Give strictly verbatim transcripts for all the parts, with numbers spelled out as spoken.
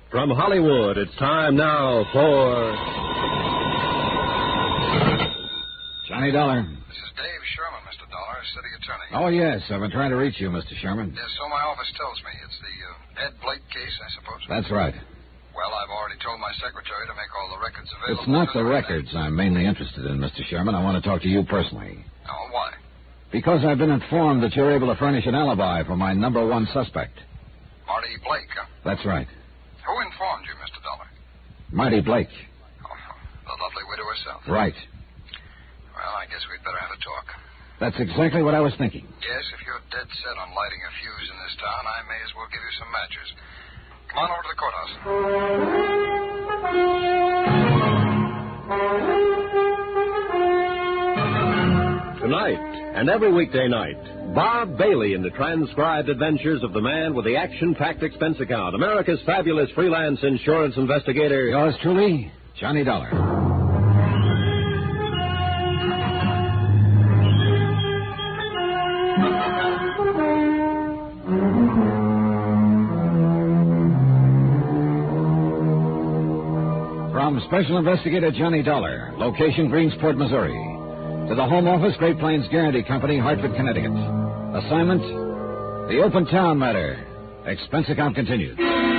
From Hollywood, it's time now for... Johnny Dollar. This is Dave Sherman, Mister Dollar, city attorney. Oh, yes. I've been trying to reach you, Mister Sherman. Yes, so my office tells me. It's the uh, Ed Blake case, I suppose. That's right. Well, I've already told my secretary to make all the records available. It's not the records I'm mainly interested in, Mister Sherman. I want to talk to you personally. Oh, why? Because I've been informed that you're able to furnish an alibi for my number one suspect. Marty Blake, huh? That's right. Who informed you, Mister Dollar? Marty Blake. Oh, the lovely widow herself. Right. Well, I guess we'd better have a talk. That's exactly what I was thinking. Yes, if you're dead set on lighting a fuse in this town, I may as well give you some matches. Come on over to the courthouse. Tonight, and every weekday night, Bob Bailey in the transcribed adventures of the man with the action-packed expense account, America's fabulous freelance insurance investigator. Yours truly, Johnny Dollar. From Special Investigator Johnny Dollar, location Greensport, Missouri, to the Home Office, Great Plains Guarantee Company, Hartford, Connecticut. Assignment, the Open Town Matter. Expense account continued.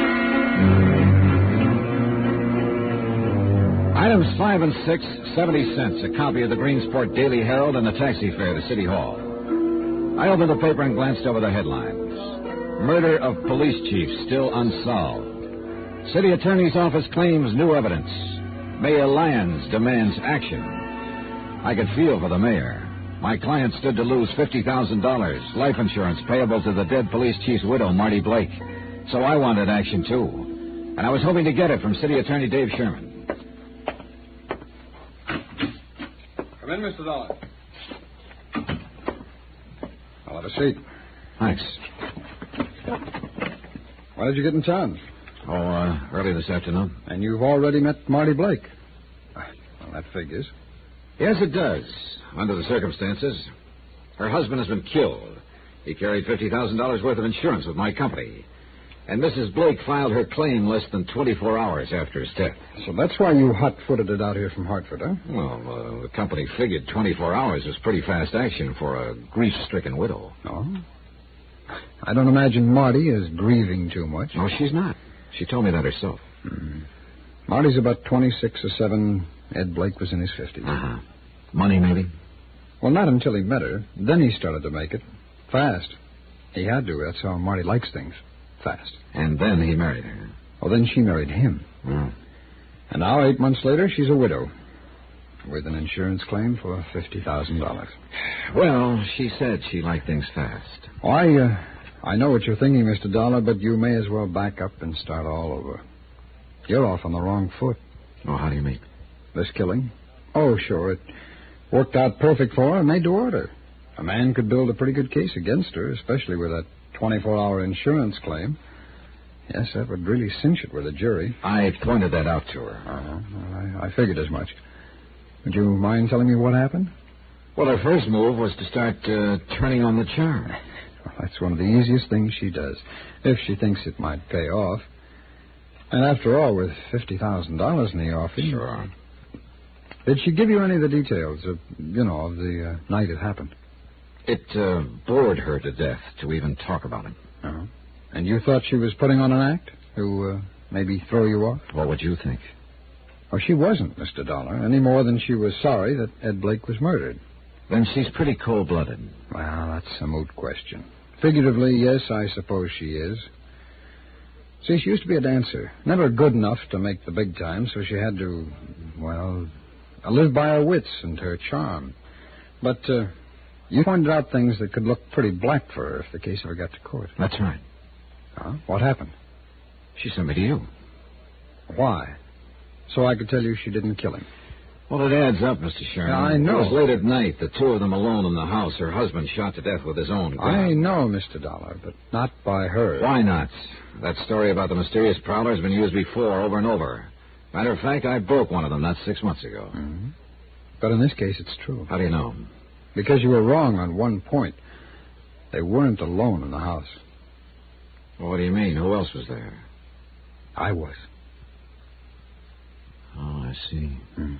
Items five and six, seventy cents. A copy of the Greensport Daily Herald and the taxi fare to City Hall. I opened the paper and glanced over the headlines. Murder of police chief still unsolved. City Attorney's Office claims new evidence. Mayor Lyons demands action. I could feel for the mayor. My client stood to lose fifty thousand dollars, life insurance payable to the dead police chief's widow, Marty Blake. So I wanted action, too. And I was hoping to get it from City Attorney Dave Sherman. Come in, Mister Dollar. I'll have a seat. Thanks. Why did you get in town? Oh, uh, early this afternoon. And you've already met Marty Blake. Well, that figures. Yes, it does. Under the circumstances, her husband has been killed. He carried fifty thousand dollars worth of insurance with my company. And Missus Blake filed her claim less than twenty-four hours after his death. So that's why you hot-footed it out here from Hartford, huh? Well, uh, the company figured twenty-four hours was pretty fast action for a grief-stricken widow. Oh? I don't imagine Marty is grieving too much. No, she's not. She told me that herself. Mm-hmm. Marty's about twenty-six or seven. Ed Blake was in his fifties. Uh-huh. Money, maybe? Well, not until he met her. Then he started to make it. Fast. He had to. That's how Marty likes things. Fast. And then he married her. Well, then she married him. Mm. And now, eight months later, she's a widow. With an insurance claim for fifty thousand dollars. Well, she said she liked things fast. Oh, I, uh, I know what you're thinking, Mister Dollar, but you may as well back up and start all over. You're off on the wrong foot. Oh, how do you mean? This killing? Oh, sure, it worked out perfect for her and made to order. A man could build a pretty good case against her, especially with that twenty-four hour insurance claim. Yes, that would really cinch it with a jury. I pointed that out to her. Uh-huh. Well, I, I figured as much. Would you mind telling me what happened? Well, her first move was to start uh, turning on the charm. Well, that's one of the easiest things she does, if she thinks it might pay off. And after all, with fifty thousand dollars in the offing... Sure. Did she give you any of the details of, you know, of the uh, night it happened? It uh, bored her to death to even talk about him. Uh-huh. And you thought she was putting on an act to uh, maybe throw you off? What would you think? Well, she wasn't, Mister Dollar, any more than she was sorry that Ed Blake was murdered. Then she's pretty cold-blooded. Well, that's a moot question. Figuratively, yes, I suppose she is. See, she used to be a dancer. Never good enough to make the big time, so she had to, well, live by her wits and her charm. But uh, you pointed out things that could look pretty black for her if the case ever got to court. That's right. Huh? What happened? She sent me to you. Why? So I could tell you she didn't kill him. Well, it adds up, Mister Sherman. Yeah, I know. It was late at night, the two of them alone in the house. Her husband shot to death with his own gun. I know, Mister Dollar, but not by her. Why not? That story about the mysterious prowler has been used before, over and over. Matter of fact, I broke one of them not six months ago. Mm-hmm. But in this case, it's true. How do you know? Because you were wrong on one point. They weren't alone in the house. Well, what do you mean? Who else was there? I was. Oh, I see. Hmm.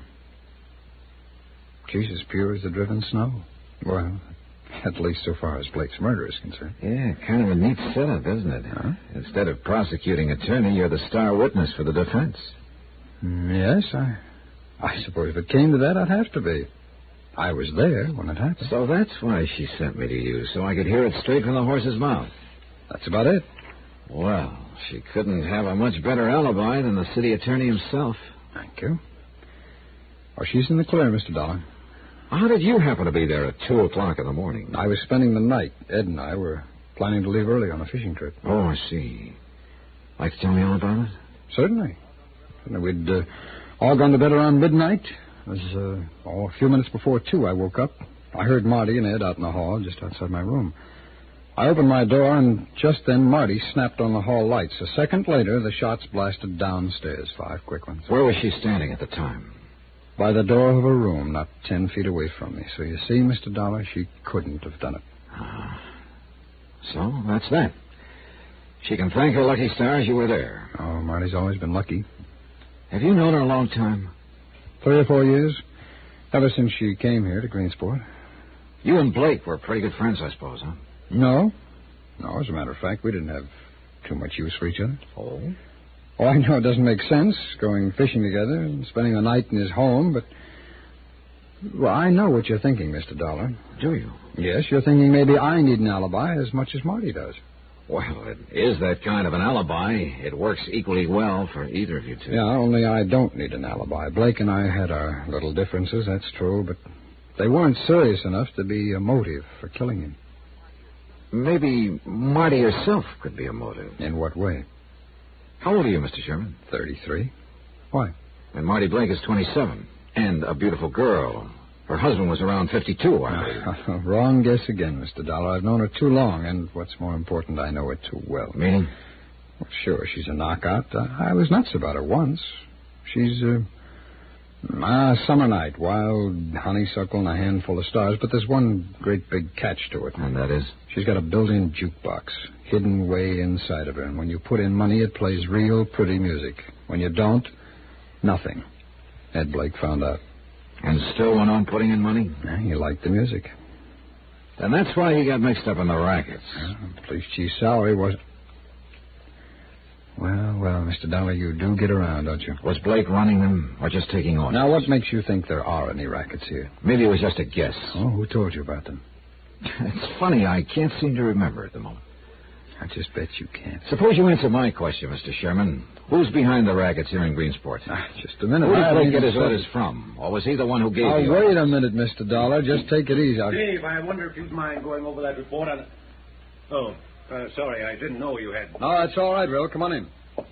She's as pure as the driven snow. Well, at least so far as Blake's murder is concerned. Yeah, kind of a neat setup, isn't it? Huh? Instead of prosecuting attorney, you're the star witness for the defense. Yes, I, I suppose if it came to that, I'd have to be. I was there when it happened. So that's why she sent me to you, so I could hear it straight from the horse's mouth. That's about it. Well, she couldn't have a much better alibi than the city attorney himself. Thank you. Oh, she's in the clear, Mister Dollar. How did you happen to be there at two o'clock in the morning? I was spending the night. Ed and I were planning to leave early on a fishing trip. Oh, I see. Like to tell me all about it? Certainly. We'd uh, all gone to bed around midnight. It was uh, oh, a few minutes before two I woke up. I heard Marty and Ed out in the hall just outside my room. I opened my door, and just then Marty snapped on the hall lights. A second later, the shots blasted downstairs, five quick ones. Where was she standing at the time? By the door of a room not ten feet away from me. So you see, Mister Dollar, she couldn't have done it. Uh, so that's that. She can thank her lucky stars you were there. Oh, Marty's always been lucky. Have you known her a long time? Three or four years. Ever since she came here to Greensport. You and Blake were pretty good friends, I suppose, huh? No. No, as a matter of fact, we didn't have too much use for each other. Oh? Oh, I know it doesn't make sense, going fishing together and spending the night in his home, but... Well, I know what you're thinking, Mister Dollar. Do you? Yes, you're thinking maybe I need an alibi as much as Marty does. Well, it is that kind of an alibi. It works equally well for either of you two. Yeah, only I don't need an alibi. Blake and I had our little differences, that's true, but they weren't serious enough to be a motive for killing him. Maybe Marty herself could be a motive. In what way? How old are you, Mister Sherman? Thirty-three. Why? And Marty Blake is twenty-seven. And a beautiful girl. Her husband was around fifty-two, I believe. Wrong guess again, Mister Dollar. I've known her too long, and what's more important, I know her too well. Meaning? Well, sure, she's a knockout. Uh, I was nuts about her once. She's, uh... Ah, summer night, wild honeysuckle and a handful of stars, but there's one great big catch to it. And that is? She's got a built-in jukebox, hidden way inside of her, and when you put in money, it plays real pretty music. When you don't, nothing. Ed Blake found out. And still went on putting in money? Yeah, he liked the music. And that's why he got mixed up in the rackets. Yeah, police chief's salary was... Well, well, Mister Dollar, you do get around, don't you? Was Blake running them or just taking orders? Now, what makes you think there are any rackets here? Maybe it was just a guess. Oh, who told you about them? It's funny, I can't seem to remember at the moment. I just bet you can't. Suppose you answer my question, Mister Sherman. Who's behind the rackets here in Greensport? Ah, just a minute. Who did I Blake mean, get his so- orders from? Or was he the one who gave Oh, the wait orders? a minute, Mister Dollar. Just take it easy. I'll... Dave, I wonder if you'd mind going over that report on... Oh, uh, sorry, I didn't know you had... No, that's all right, Will. Come on in.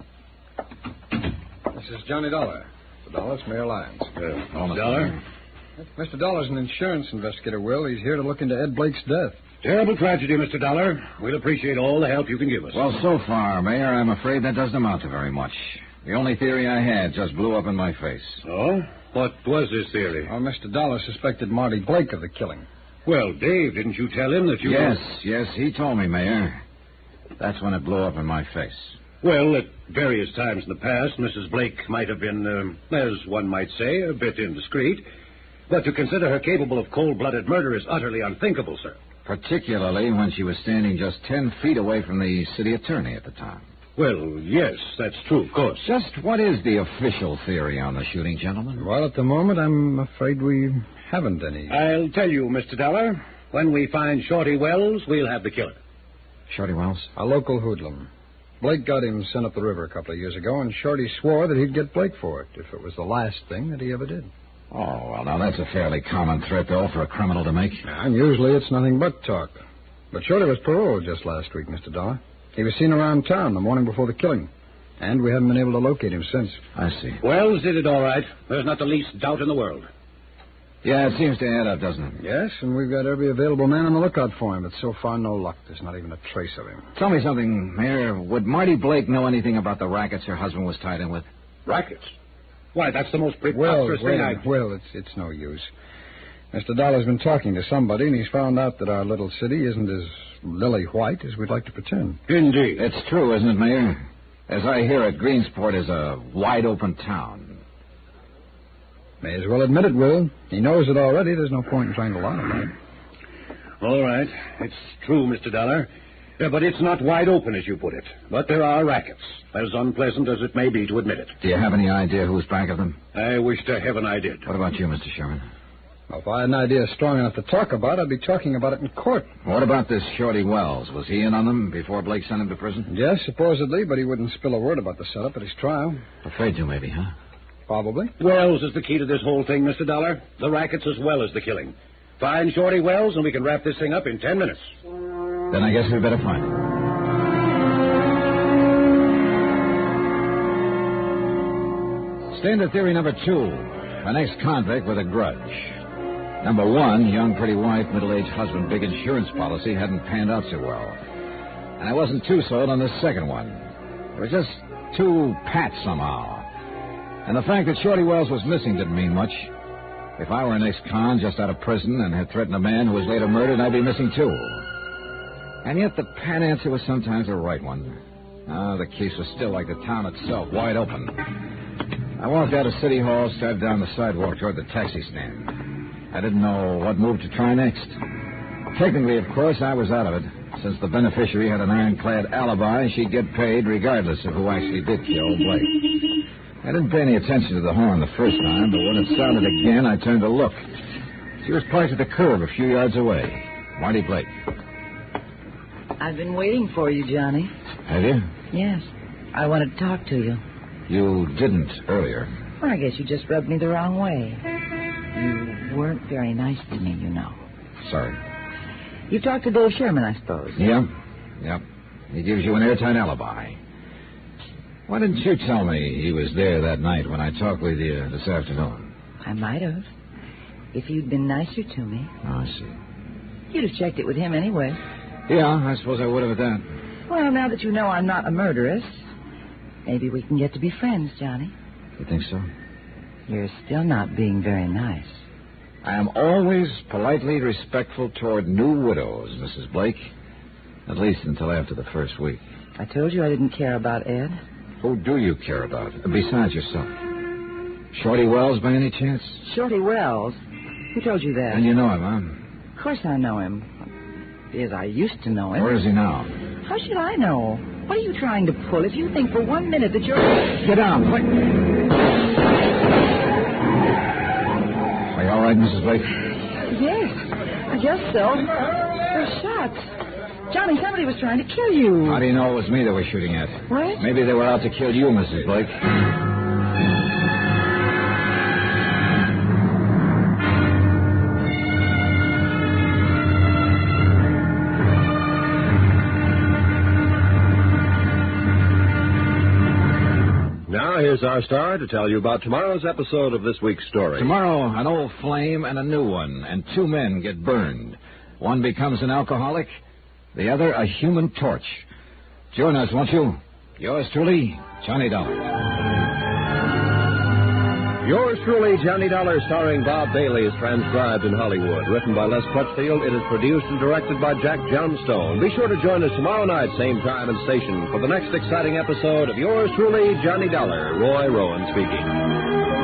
This is Johnny Dollar. Mister Dollar, it's Mayor Lyons. Uh, Dollar? Mister Dollar's an insurance investigator, Will. He's here to look into Ed Blake's death. Terrible tragedy, Mister Dollar. We'll appreciate all the help you can give us. Well, so far, Mayor, I'm afraid that doesn't amount to very much. The only theory I had just blew up in my face. Oh? What was this theory? Oh, Mister Dollar suspected Marty Blake of the killing. Well, Dave, didn't you tell him that you... Yes, yes, he told me, Mayor. That's when it blew up in my face. Well, at various times in the past, Missus Blake might have been, um, as one might say, a bit indiscreet. But to consider her capable of cold-blooded murder is utterly unthinkable, sir. Particularly when she was standing just ten feet away from the city attorney at the time. Well, yes, that's true, of course. Just what is the official theory on the shooting, gentlemen? Well, at the moment, I'm afraid we haven't any. I'll tell you, Mister Dollar. When we find Shorty Wells, we'll have the killer. Shorty Wells? A local hoodlum. Blake got him sent up the river a couple of years ago, and Shorty swore that he'd get Blake for it if it was the last thing that he ever did. Oh, well, now that's a fairly common threat, though, for a criminal to make. And usually it's nothing but talk. But Shorty was paroled just last week, Mister Dollar. He was seen around town the morning before the killing. And we haven't been able to locate him since. I see. Wells did it all right. There's not the least doubt in the world. Yeah, it seems to add up, doesn't it? Yes, and we've got every available man on the lookout for him, but so far no luck. There's not even a trace of him. Tell me something, Mayor. Would Marty Blake know anything about the rackets her husband was tied in with? Rackets? Why, that's the most Well, preposterous well, thing I... well, it's it's no use. Mister Dollar's been talking to somebody, and he's found out that our little city isn't as lily white as we'd like to pretend. Indeed. It's true, isn't it, Mayor? As I hear it, Greensport is a wide-open town. May as well admit it, Will. He knows it already. There's no point in trying to lie about it. All right. It's true, Mister Dollar. Yeah, but it's not wide open, as you put it. But there are rackets, as unpleasant as it may be to admit it. Do you have any idea who's back of them? I wish to heaven I did. What about you, Mister Sherman? Well, if I had an idea strong enough to talk about, I'd be talking about it in court. What about this Shorty Wells? Was he in on them before Blake sent him to prison? Yes, supposedly, but he wouldn't spill a word about the setup at his trial. Afraid to, maybe, huh? Probably. Wells is the key to this whole thing, Mister Dollar. The rackets as well as the killing. Find Shorty Wells, and we can wrap this thing up in ten minutes. Then I guess we better find him. Standard theory number two. An ex-convict with a grudge. Number one, young pretty wife, middle-aged husband, big insurance policy hadn't panned out so well. And I wasn't too sold on the second one. It was just too pat somehow. And the fact that Shorty Wells was missing didn't mean much. If I were an ex-con just out of prison and had threatened a man who was later murdered, I'd be missing too. And yet the pat answer was sometimes the right one. Ah, the case was still like the town itself, wide open. I walked out of City Hall, started down the sidewalk toward the taxi stand. I didn't know what move to try next. Technically, of course, I was out of it. Since the beneficiary had an ironclad alibi, she'd get paid regardless of who actually did kill Blake. I didn't pay any attention to the horn the first time, but when it sounded again, I turned to look. She was parked at the curb a few yards away. Marty Blake. I've been waiting for you, Johnny. Have you? Yes. I wanted to talk to you. You didn't earlier. Well, I guess you just rubbed me the wrong way. You weren't very nice to me, you know. Sorry. You talked to Dave Sherman, I suppose. Yeah. Yep. He gives you an airtight alibi. Why didn't you tell me he was there that night when I talked with you this afternoon? I might have. If you'd been nicer to me. Oh, I see. You'd have checked it with him anyway. Yeah, I suppose I would have at that. Well, now that you know I'm not a murderess, maybe we can get to be friends, Johnny. You think so? You're still not being very nice. I am always politely respectful toward new widows, Missus Blake. At least until after the first week. I told you I didn't care about Ed. Who do you care about, besides yourself? Shorty Wells, by any chance? Shorty Wells? Who told you that? And you know him, huh? Of course I know him. As I used to know him. Where is he now? How should I know? What are you trying to pull if you think for one minute that you're... Get down, quick. Are you all right, Missus Blake? Yes, I guess so. They're shots. Johnny, somebody was trying to kill you. How do you know it was me they were shooting at? What? Maybe they were out to kill you, Missus Blake. Now, here's our star to tell you about tomorrow's episode of this week's story. Tomorrow, an old flame and a new one, and two men get burned. One becomes an alcoholic, the other a human torch. Join us, won't you? Yours truly, Johnny Dollar. Yours truly, Johnny Dollar, starring Bob Bailey, is transcribed in Hollywood. Written by Les Crutchfield, it is produced and directed by Jack Johnstone. Be sure to join us tomorrow night, same time and station, for the next exciting episode of Yours truly, Johnny Dollar. Roy Rowan speaking.